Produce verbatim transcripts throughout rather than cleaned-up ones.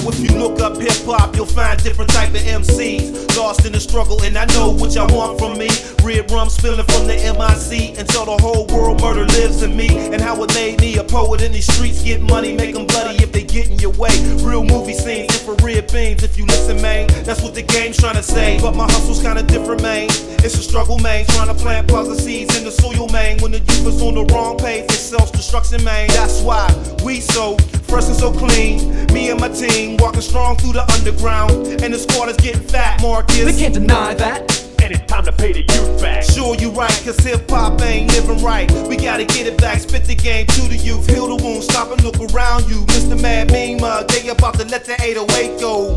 if you look up hip-hop, you'll find different type of M Cs lost in the struggle, and I know what y'all want from me. Red rum spilling from the M I C until the whole world murder lives in me. And how it made me a poet in these streets. Get money, make them bloody if they get in your way. Real movie scenes, infrared beams. If you listen, man, that's what the game's trying to say. But my hustle's kinda different, man. It's a struggle, man. Trying to plant positive seeds in the soil, man. When the youth is on the wrong page, it's self-destruction, man. That's why we so fresh and so clean. Me and my team walking strong through the underground, and the squad is getting fat, Marcus. They can't deny that. And it's time to pay the youth back. Sure you right, cause hip-hop ain't living right. We gotta get it back, spit the game to the youth. Heal the wound, stop and look around you. Mister Mad Mean Mug, they about to let the eight oh eight go.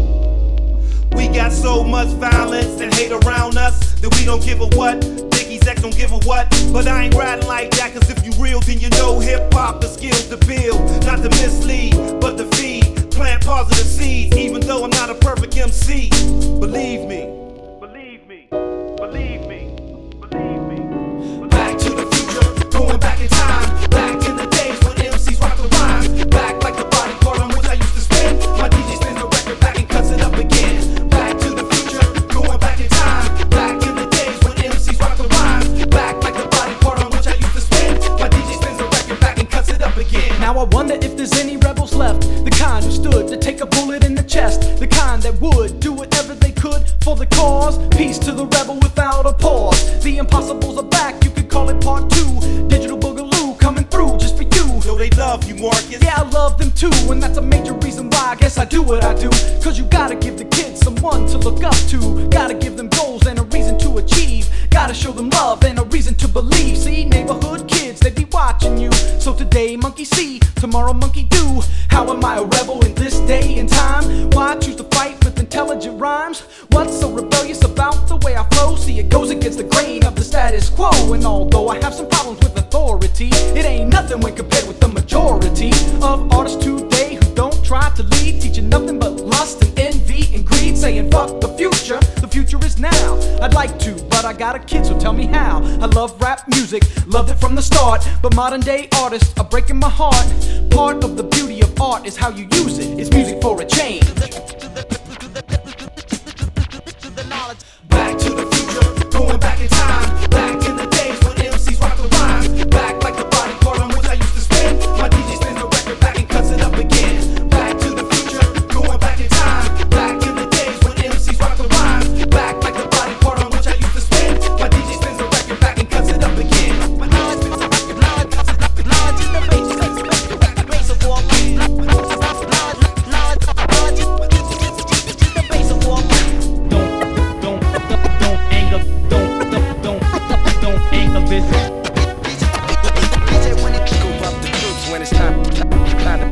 We got so much violence and hate around us that we don't give a what. Biggie's X don't give a what. But I ain't riding like that, cause if you real, then you know hip-hop, the skills to build. Not to mislead, but to feed. Plant positive seeds, even though I'm not a perfect M C. Believe me. Believe me. Believe me. Believe me. Back to the future, going back in time. Back in the days when M Cs rock the rhymes. Back like the body part on which I used to spin. My D J spins the record back and cuts it up again. Back to the future, going back in time. Back in the days when M Cs rock the rhymes. Back like the body part on which I used to spin. My D J spins the record back and cuts it up again. Now I wonder if there's any rebels left. The kind who stood to take a bullet in the chest. The kind that would do whatever they could for the cause. Peace to the rebel without a pause. The impossibles are back, you could call it part two. Digital Boogaloo coming through just for you. Yo, they love you, Marcus. Yeah, I love them too, and that's a major reason why I guess I do what I do. Cause you gotta give the kids someone to look up to. Gotta give them goals and a reason to achieve. Gotta show them love and a reason to believe. See, neighborhood kids, they be watching you. So today, monkey see, tomorrow, monkey do. How am I a rebel in this day and time? Why choose to fight with intelligent rhymes? What's so rebellious about the way I flow? See, it goes against the grain of the status quo. And although I have some problems with authority, it ain't nothing when compared with the majority of artists today who don't try to lead, teaching nothing but lust and envy and greed, saying fuck the future, the future is now. I'd like to, but I got a kid, so tell me how. I love rap music, loved it from the start, but modern day artists are breaking my heart. Part of the beauty of art is how you use it. It's music for a change. Back to the future, going back in time. Back in the days when M Cs rock the rhymes. Back like the body part on which I used to spin. My D J spins the record back and cuts it up again. Back to the future, going back in time. Back in the days when M Cs rock the rhymes. Back like the body part on which I used to spin. My D J spins the record back and cuts it up again. My D J spins the record back and cuts it up again. Lord, in the bass, bass, bass, bass, bass of war. Lord, Lord, Lord, in the bass of war. Don't, don't, don't, don't anger, don't, don't, don't, don't anger, bitch.